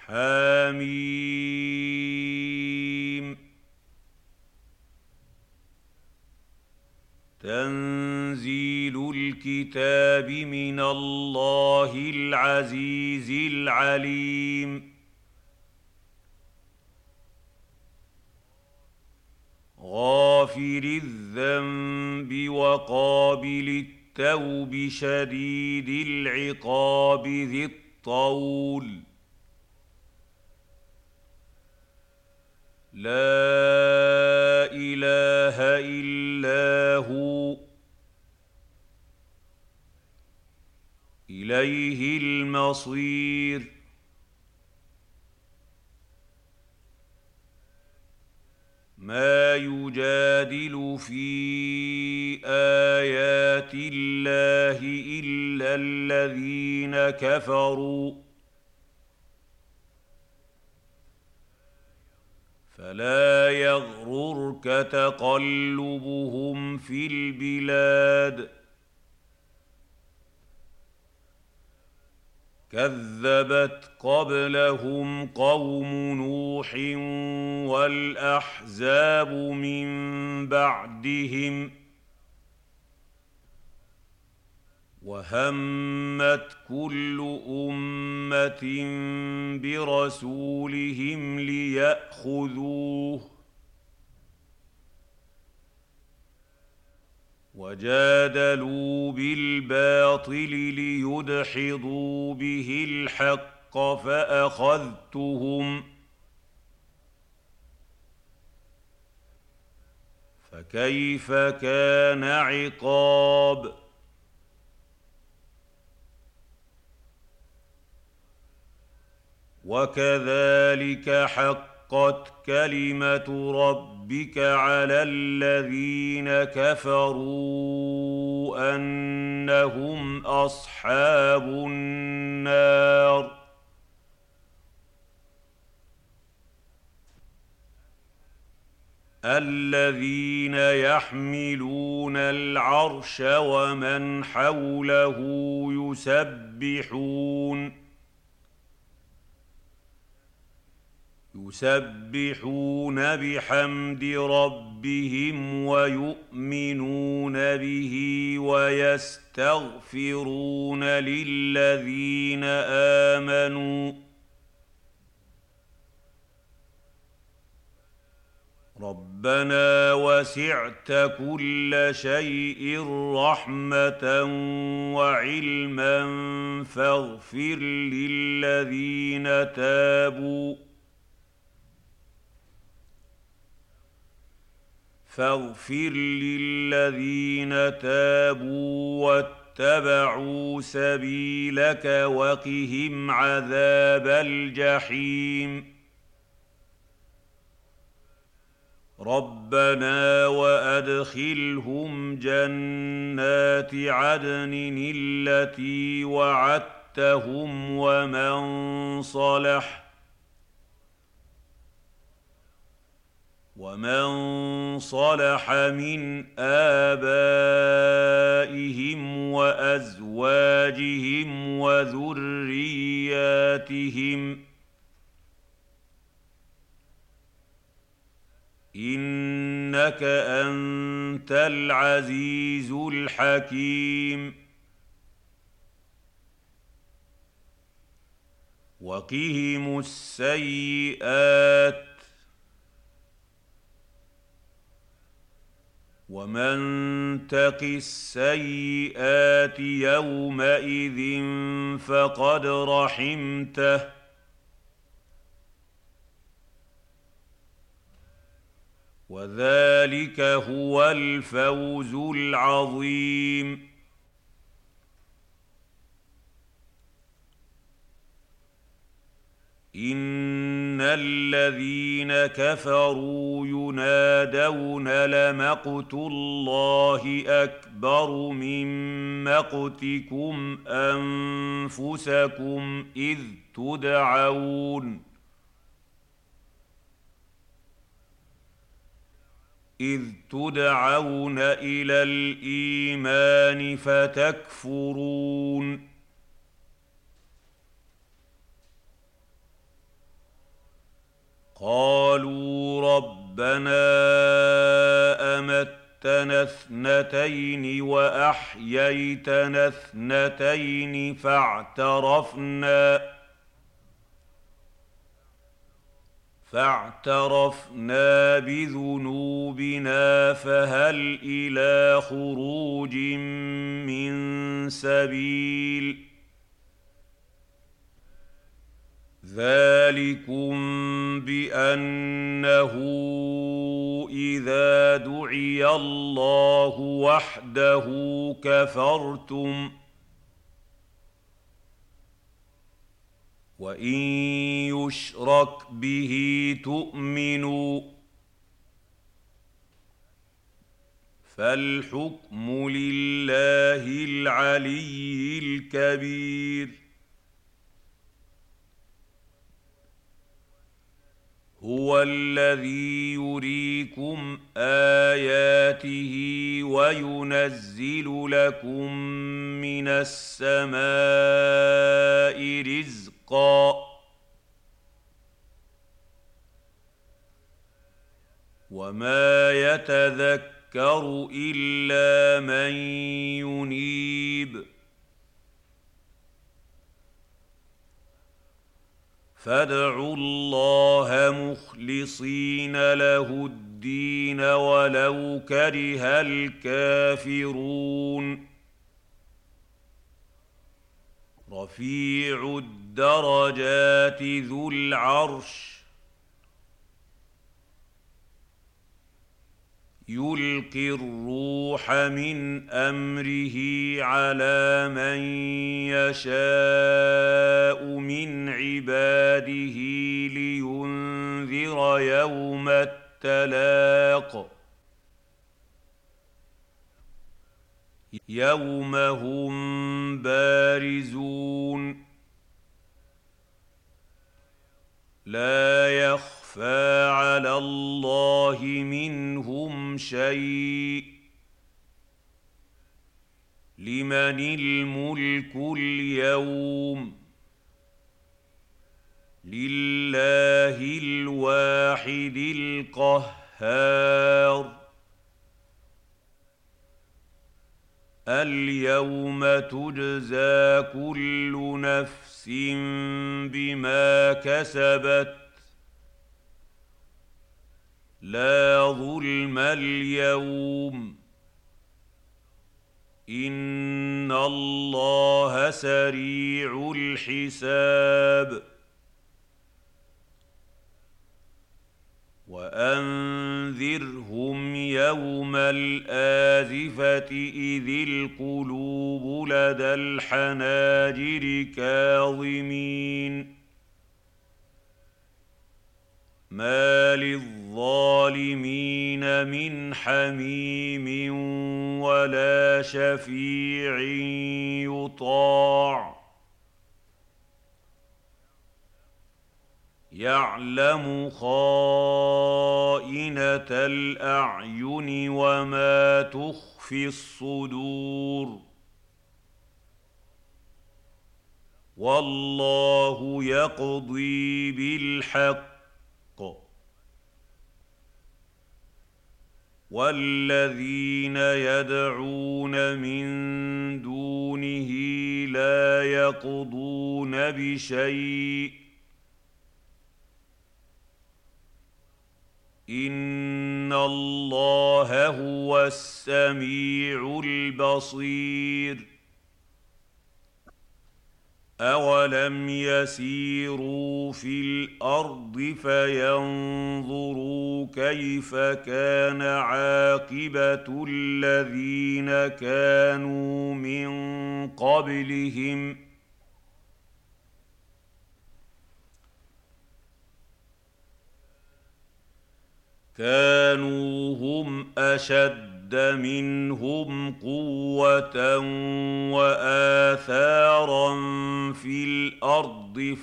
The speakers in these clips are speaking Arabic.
حم تنزيل الكتاب من الله العزيز العليم غافر الذنب وقابل التوب شديد العقاب ذي الطول لا إله إلا هو إليه المصير ما يجادل في آيات الله إلا الذين كفروا فلا يغررك تقلبهم في البلاد كذبت قبلهم قوم نوح والأحزاب من بعدهم وهمت كل أمة برسولهم ليأخذوه وجادلوا بالباطل ليدحضوا به الحق فأخذتهم فكيف كان عقاب وكذلك حقت كلمة ربك على الذين كفروا أنهم أصحاب النار الذين يحملون العرش ومن حوله يسبحون بحمد ربهم ويؤمنون به ويستغفرون للذين آمنوا ربنا وسعت كل شيء رحمة وعلما فاغفر للذين تابوا واتبعوا سبيلك وقهم عذاب الجحيم ربنا وأدخلهم جنات عدن التي وعدتهم ومن صلح من آبائهم وأزواجهم وذرياتهم إنك أنت العزيز الحكيم وقهم السيئات ومن تق السيئات يومئذ فقد رحمته وذلك هو الفوز العظيم إن الذين كفروا ينادون لمقت الله أكبر من مقتكم أنفسكم إذ تدعون إلى الإيمان فتكفرون قالوا ربنا أمتنا اثنتين وأحييتنا اثنتين فاعترفنا بذنوبنا فهل إلى خروج من سبيل ذلكم بأنه إذا دعي الله وحده كفرتم وإن يشرك به تؤمنوا فالحكم لله العلي الكبير هو الذي يريكم آياته وينزل لكم من السماء رزقا وما يتذكر إلا من ينيب فادعوا الله مخلصين له الدين ولو كره الكافرون رفيع الدرجات ذو العرش يلقي الروح من أمره على من يشاء من عباده لينذر يوم التلاق يوم هم بارزون لا يخفى على الله منهم شيء لمن الملك اليوم لله الواحد القهار اليوم تجزى كل نفس بما كسبت لا ظلم اليوم إن الله سريع الحساب وأنذرهم يوم الآزفة إذ القلوب لدى الحناجر كاظمين ما للظالمين من حميم ولا شفيع يطاع يعلم خائنة الأعين وما تخفي الصدور والله يقضي بالحق والذين يدعون من دونه لا يقضون بشيء إن الله هو السميع البصير أولم يسيروا في الأرض فينظروا كيف كان عاقبة الذين كانوا من قبلهم كانوا هم أشد منهم قوة وآثارا في الأرض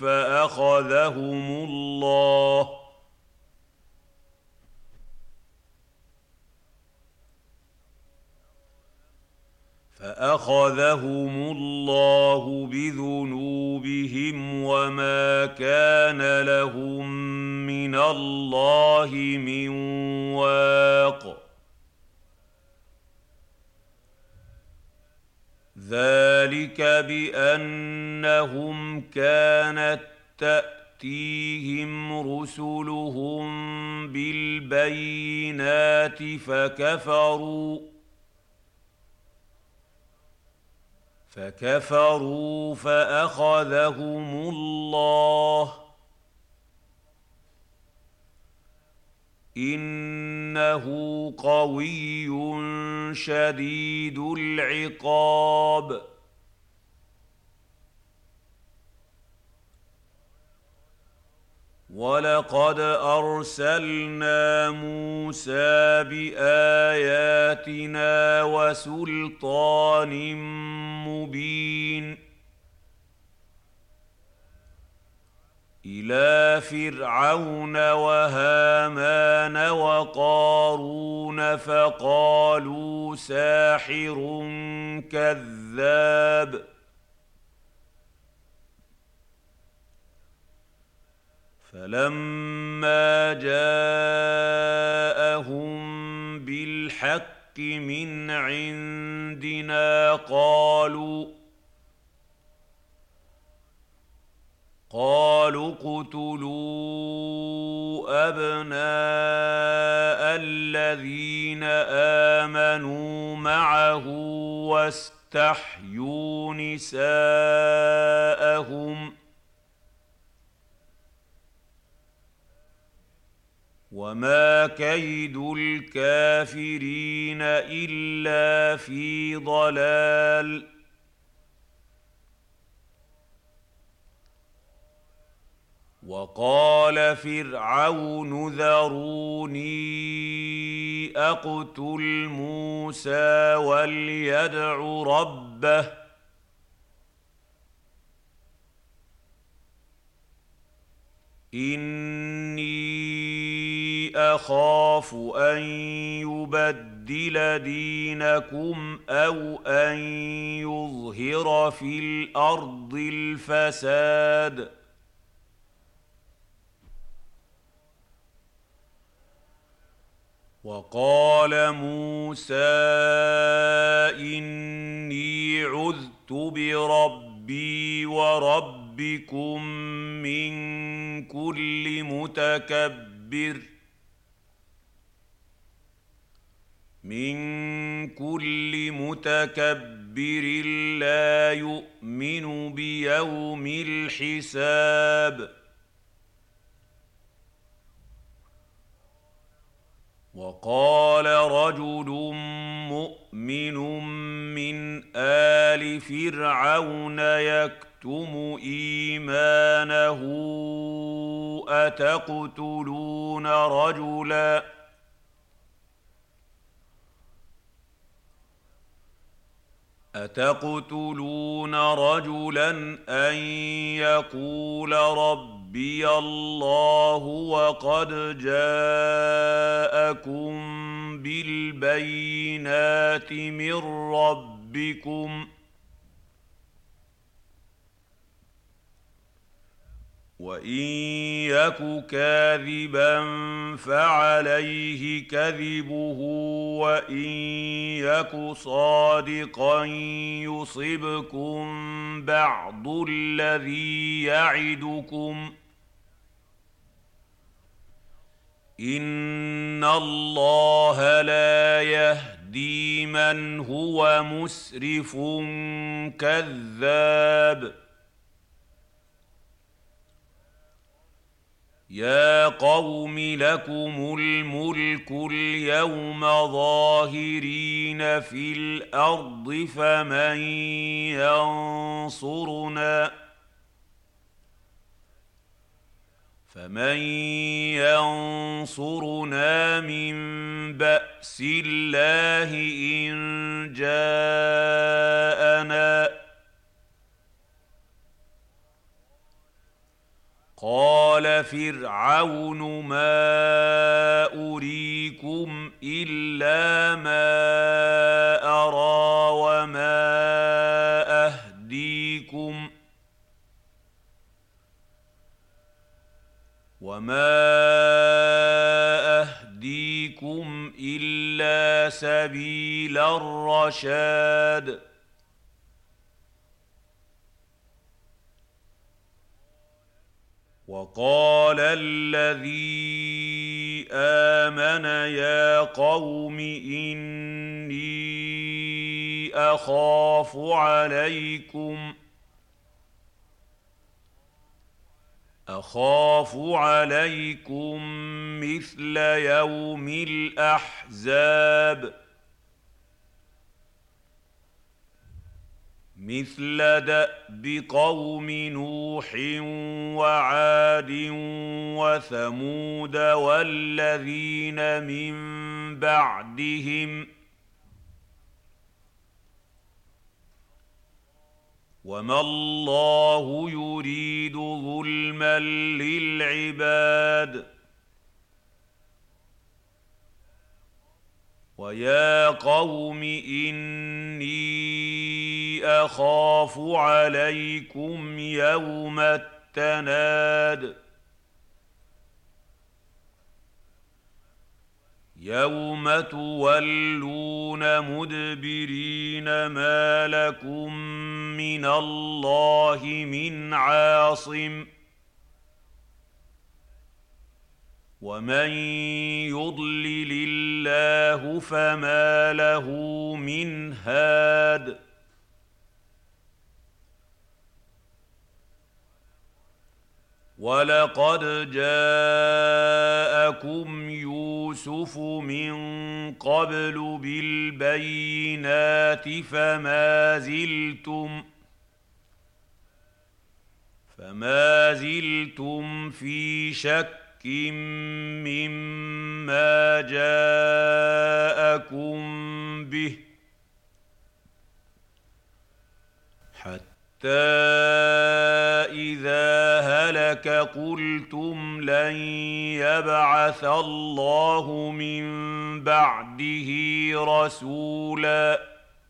فاخذهم الله بذنوبهم وما كان لهم من الله من واق ذلك بأنهم كانت تأتيهم رسلهم بالبينات فكفروا فأخذهم الله إنه قوي شديد العقاب ولقد أرسلنا موسى بآياتنا وسلطان مبين إلى فرعون وهامان وقارون فقالوا ساحر كذاب فلما جاءهم بالحق من عندنا قالوا اقتلوا أبناء الذين آمنوا معه واستحيوا نساءهم وما كيد الكافرين إلا في ضلال وقال فرعون ذروني أقتل موسى وليدع ربه إني أخاف أن يبدل دينكم أو أن يظهر في الأرض الفساد وقال موسى إني عذت بربي وربكم من كل متكبر لا يؤمن بيوم الحساب وقال رجل مؤمن من آل فرعون يكتم إيمانه أتقتلون رجلا أن يقول ربي الله وقد جاءكم بالبينات من ربكم وإن يك كاذبا فعليه كذبه وإن يك صادقا يصبكم بعض الذي يعدكم إن الله لا يهدي من هو مسرف كذاب يا قوم لكم الملك اليوم ظاهرين في الأرض فمن ينصرنا من بأس الله إن جاءنا قال فرعون ما أريكم إلا ما أرى وما أهديكم إلا سبيل الرشاد. وقال الذي آمن يا قوم إني أخاف عليكم مثل يوم الأحزاب مثل دأب قوم نوح وعاد وثمود والذين من بعدهم وما الله يريد ظلما للعباد. ويا قوم إني أخاف عليكم يوم التناد يوم تولون مدبرين ما لكم من الله من عاصم ومن يضلل الله فما له من هاد. ولقد جاءكم يوسف من قبل بالبينات فما زلتم في شك مما جاءكم به حتى إذا هلك قلتم لن يبعث الله من بعده رسولا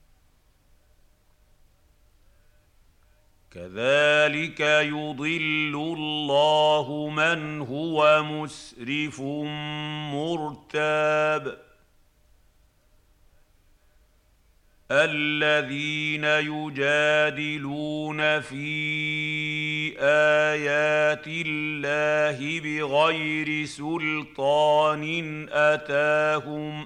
كذلك يضل الله من هو مسرف مرتاب. الذين يجادلون في آيات الله بغير سلطان أتاهم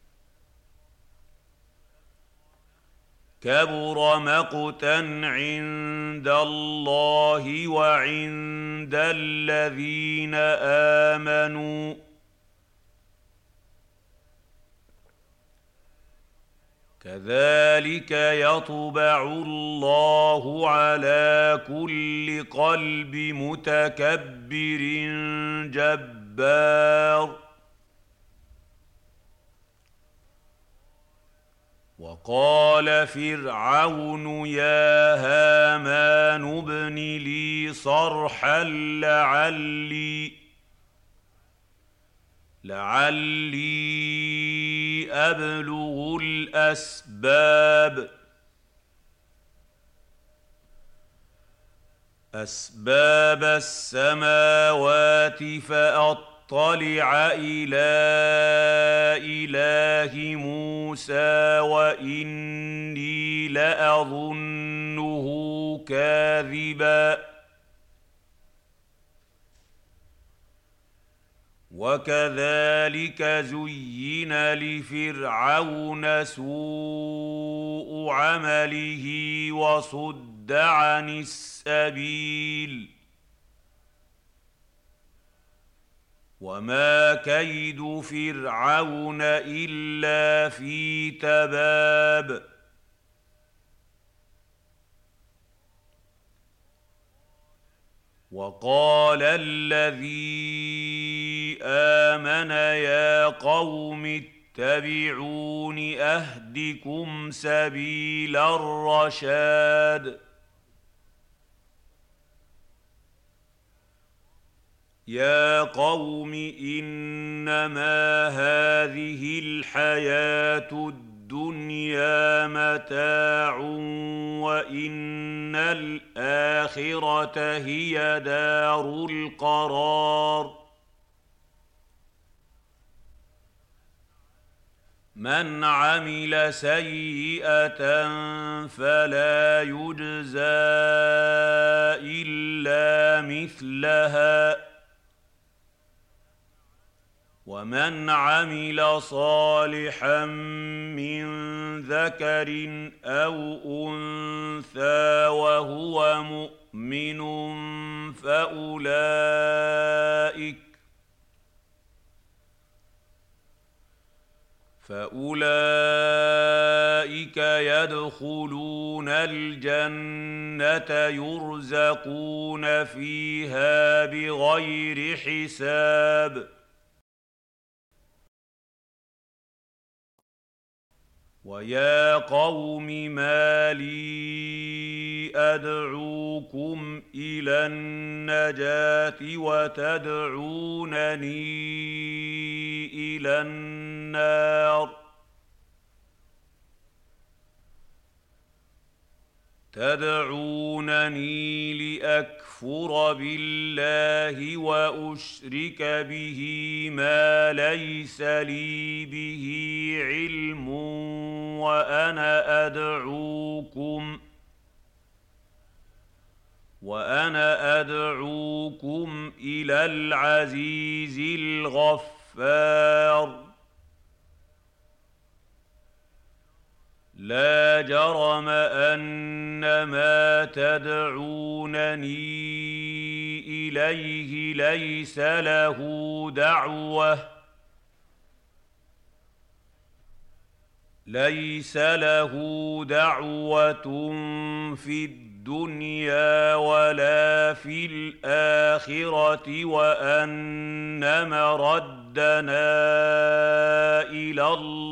كبر مقتا عند الله وعند الذين آمنوا كذلك يطبع الله على كل قلب متكبر جبار. وقال فرعون يا هامان ابن لي صرحا لعلي أبلغ أسباب السماوات فأطلع إلى إله موسى وإني لأظنه كاذبا. وكذلك زين لفرعون سوء عمله وصد عن السبيل وما كيد فرعون إلا في تباب. وقال الذي آمن يا قوم اتبعون أهدكم سبيل الرشاد. يا قوم إنما هذه الحياة الدنيا الدنيا متاع وإن الآخرة هي دار القرار من عمل سيئة فلا يجزى إلا مثلها ومن عمل صالحا من ذكر أو أنثى وهو مؤمن فأولئك يدخلون الجنة يرزقون فيها بغير حساب ويا قوم ما لي أدعوكم إلى النجاة وتدعونني إلى النار تدعونني لأكفر بالله وأشرك به ما ليس لي به علم وأنا أدعوكم إلى العزيز الغفار لا جرم أن ما تدعونني إليه ليس له دعوة في الدنيا ولا في الآخرة وأن مردنا إلى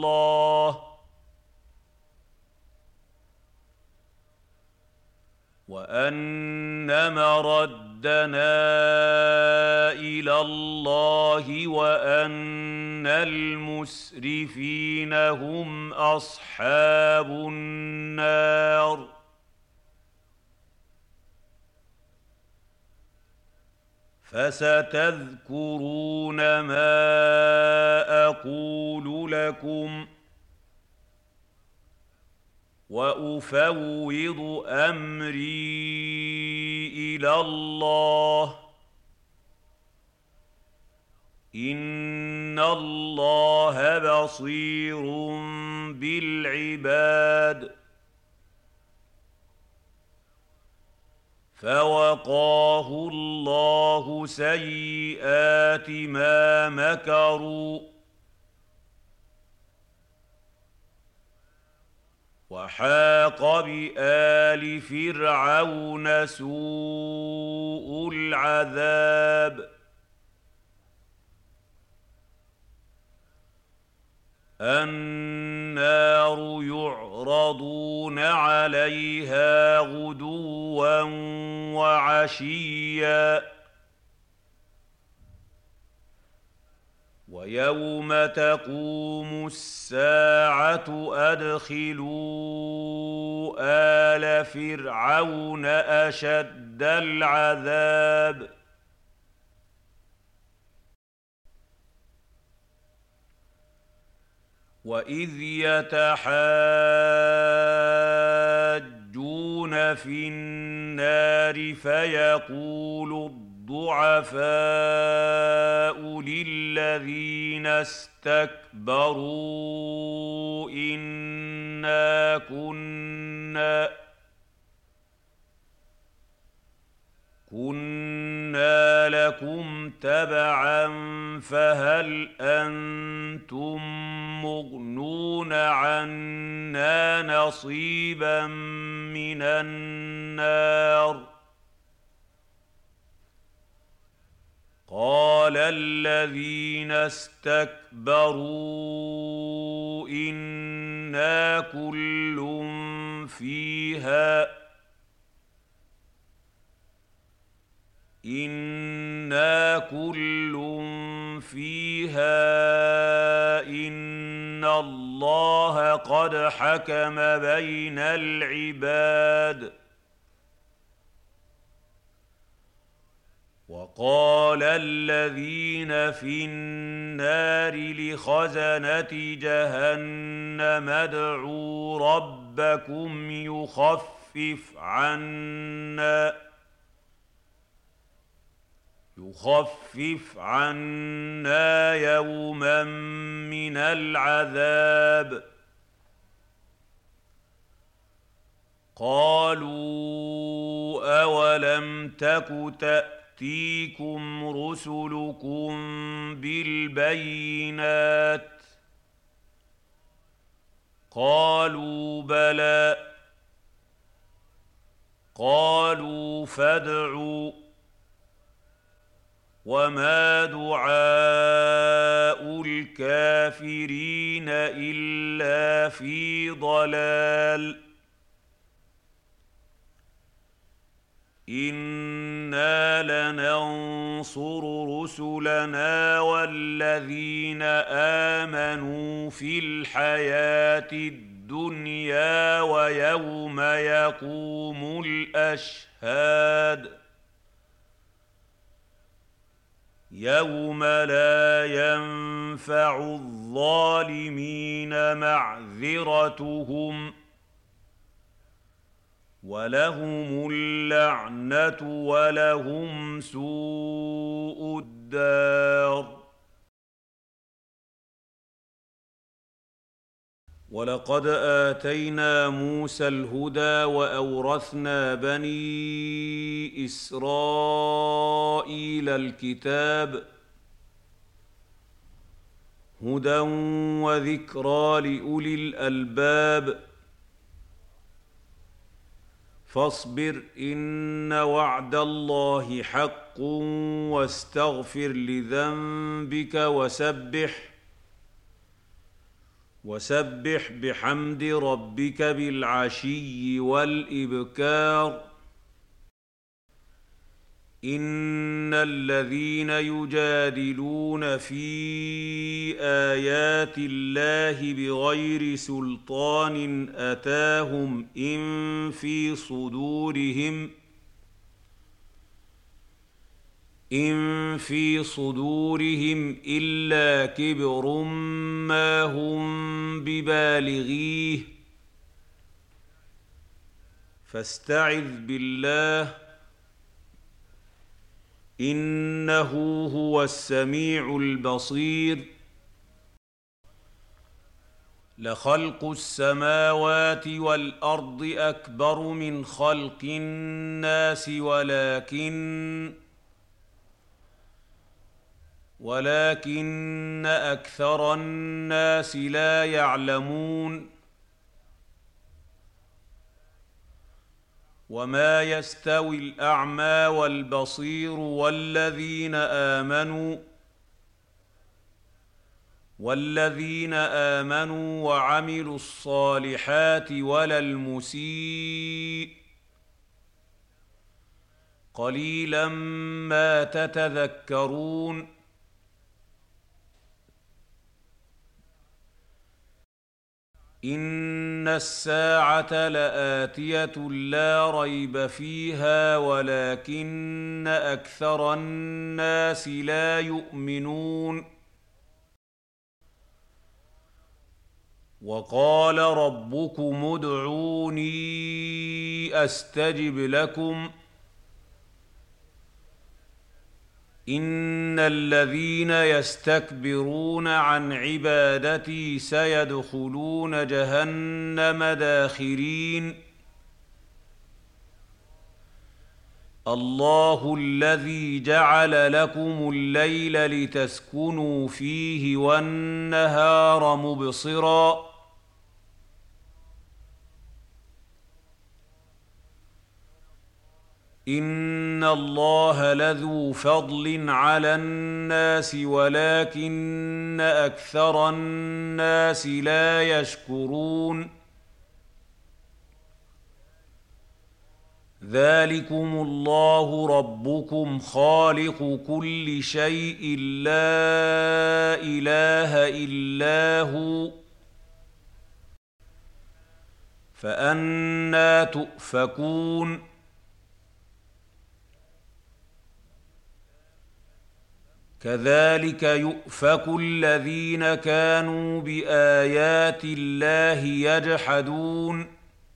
الله وأن المسرفين هم أصحاب النار فستذكرون ما أقول لكم وأفوض أمري إلى الله إن الله بصير بالعباد فوقاه الله سيئات ما مكروا وحاق بآل فرعون سوء العذاب النار يعرضون عليها غدوا وعشيا ويوم تقوم الساعة أدخلوا آل فرعون أشد العذاب وإذ يتحاجون في النار فيقول الضعفاء للذين استكبروا إنا كنا لكم تبعا فهل أنتم مغنون عنا نصيبا من النار قال الذين استكبروا إنا كل فيها إن الله لقد حكم بين العباد. وقال الذين في النار لخزنة جهنم ادعوا ربكم يخفف عنا يوما من العذاب. قالوا أولم تك تأتيكم رسلكم بالبينات؟ قالوا بلى. قالوا فادعوا. وما دعاء الكافرين إلا في ضلال. إنا لننصر رسلنا والذين آمنوا في الحياة الدنيا ويوم يقوم الأشهاد. يوم لا ينفع الظالمين معذرتهم ولهم اللعنة ولهم سوء الدار. ولقد آتينا موسى الهدى وأورثنا بني إسرائيل الكتاب هدى وذكرى لأولي الألباب. فاصبر إن وعد الله حق واستغفر لذنبك وسبح بحمد ربك بالعشي والإبكار. إن الذين يجادلون في آيات الله بغير سلطان أتاهم إن في صدورهم إلا كبر ما هم ببالغيه. فاستعذ بالله إنه هو السميع البصير. لخلق السماوات والأرض أكبر من خلق الناس ولكن أكثر الناس لا يعلمون. وما يستوي الأعمى والبصير والذين آمنوا وعملوا الصالحات ولا المسيء قليلا ما تتذكرون. إن الساعة لآتية لا ريب فيها ولكن أكثر الناس لا يؤمنون. وقال ربكم ادعوني أستجب لكم إن الذين يستكبرون عن عبادتي سيدخلون جهنم داخرين. الله الذي جعل لكم الليل لتسكنوا فيه والنهار مبصرا إن الله لذو فضل على الناس ولكن أكثر الناس لا يشكرون. ذلكم الله ربكم خالق كل شيء لا إله إلا هو فأنى تؤفكون كذلك يؤفك الذين كانوا بآيات الله يجحدون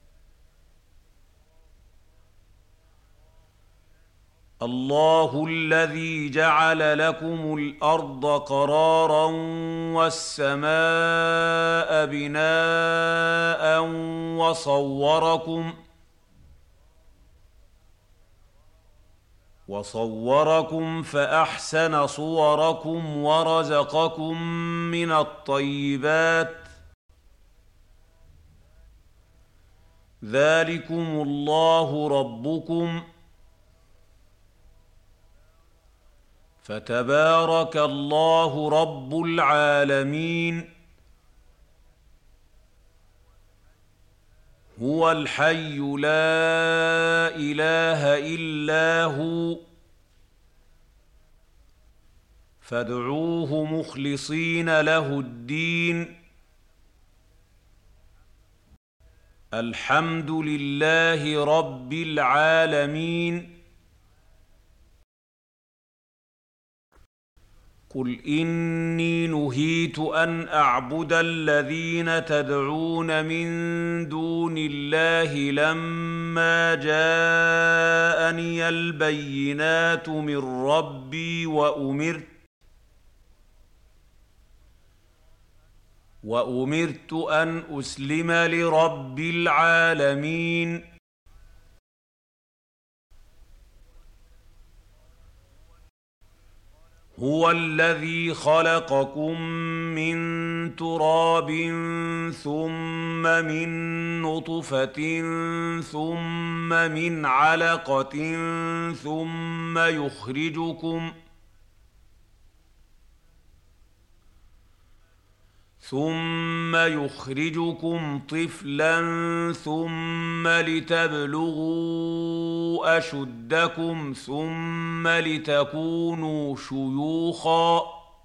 الله الذي جعل لكم الأرض قرارا والسماء بناء وصوركم فأحسن صوركم ورزقكم من الطيبات ذلكم الله ربكم فتبارك الله رب العالمين هو الحي لا إله إلا هو فادعوه مخلصين له الدين الحمد لله رب العالمين قل إني نهيت أن أعبد الذين تدعون من دون الله لما جاءني البينات من ربي وأمرت أن أسلم لرب العالمين هو الذي خلقكم من تراب ثم من نطفة ثم من علقة ثم يخرجكم طفلا ثم لتبلغوا أشدكم ثم لتكونوا شيوخا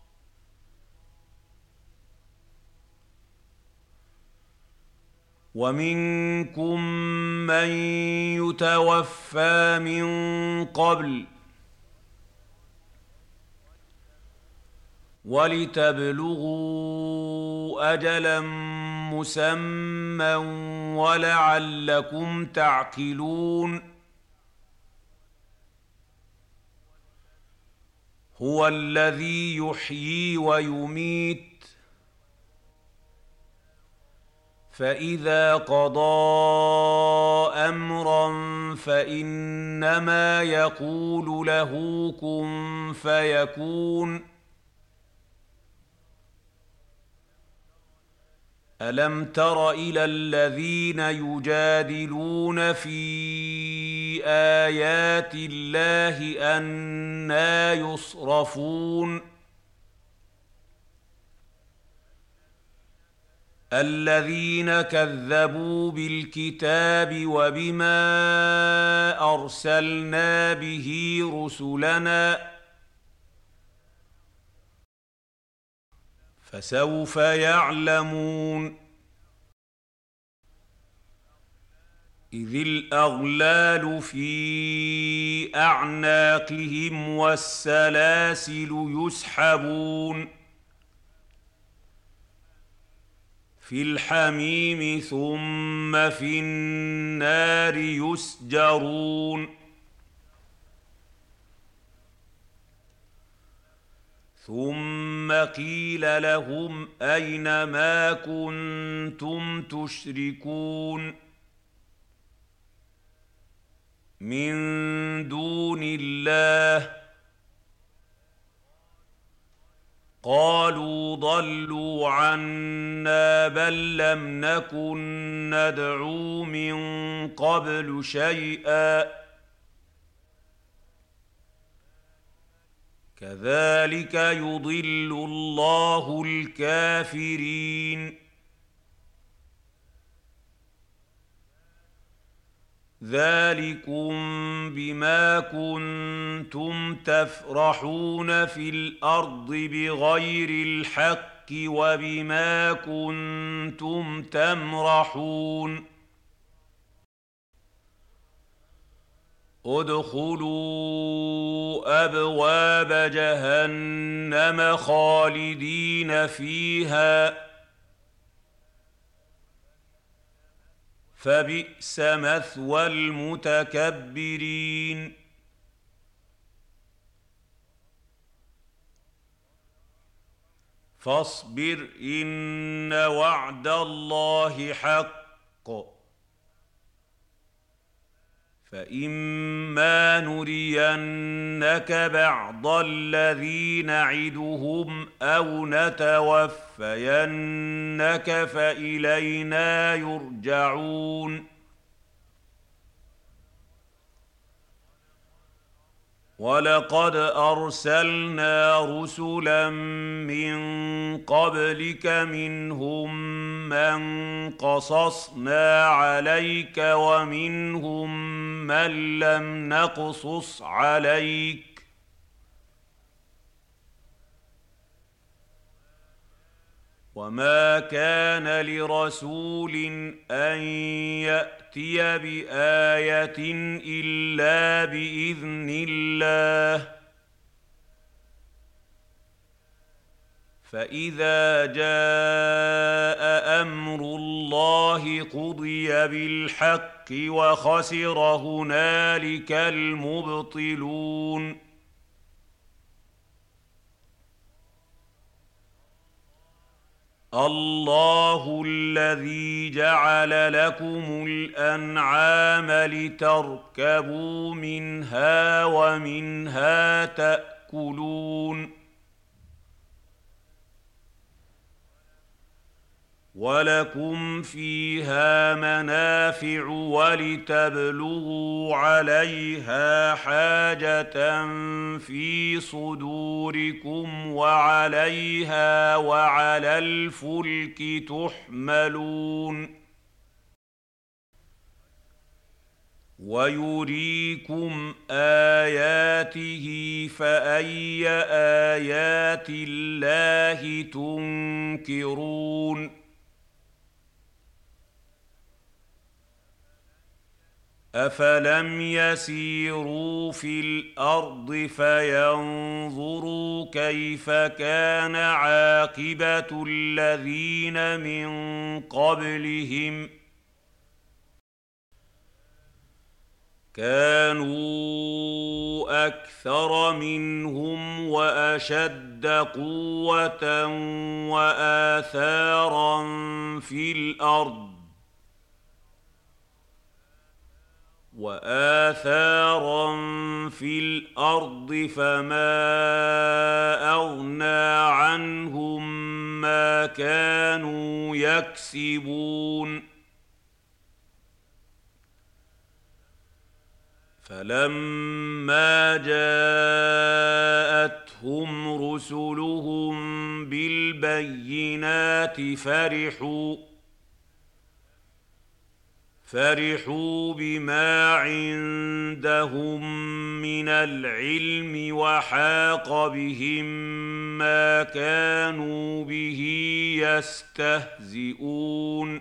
ومنكم من يتوفى من قبل ولتبلغوا أجلا مسمى ولعلكم تعقلون هو الذي يحيي ويميت فإذا قضى أمرا فإنما يقول له كن فيكون ألم تر إلى الذين يجادلون في آيات الله أنى يصرفون الذين كذبوا بالكتاب وبما أرسلنا به رسلنا فسوف يعلمون إذ الأغلال في أعناقهم والسلاسل يسحبون في الحميم ثم في النار يسجرون ثم قيل لهم أين ما كنتم تشركون من دون الله قالوا ضلوا عنا بل لم نكن ندعو من قبل شيئا كذلك يضل الله الكافرين ذلكم بما كنتم تفرحون في الأرض بغير الحق وبما كنتم تمرحون ادخلوا ابواب جهنم خالدين فيها فبئس مثوى المتكبرين فاصبر إن وعد الله حق فإما نرينك بعض الذي نعدهم أو نتوفينك فإلينا يرجعون ولقد أرسلنا رسلا من قبلك منهم من قصصنا عليك ومنهم من لم نقصص عليك وما كان لرسول أن يأتي بآية إلا بإذن الله فإذا جاء أمر الله قضي بالحق وخسر هنالك المبطلون الله الذي جعل لكم الأنعام لتركبوا منها ومنها تأكلون ولكم فيها منافع ولتبلغوا عليها حاجة في صدوركم وعليها وعلى الفلك تحملون ويريكم آياته فأي آيات الله تنكرون أفلم يسيروا في الأرض فينظروا كيف كان عاقبة الذين من قبلهم كانوا أكثر منهم وأشد قوة وآثارا في الأرض فما أغنى عنهم ما كانوا يكسبون فلما جاءتهم رسلهم بالبينات فرحوا بما عندهم من العلم وحاق بهم ما كانوا به يستهزئون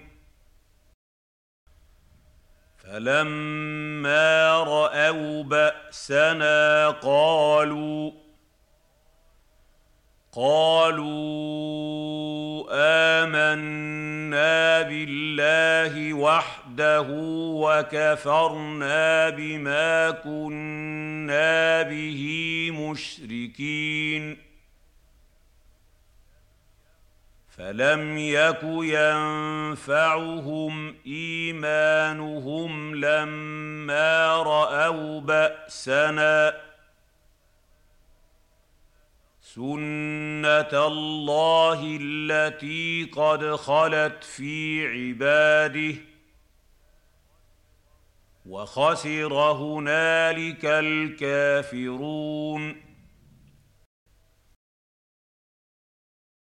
فلما رأوا بأسنا قالوا آمنا بالله وحده وكفرنا بما كنا به مشركين فلم يك ينفعهم إيمانهم لما رأوا بأسنا سنة الله التي قد خلت في عباده وخسر هنالك الكافرون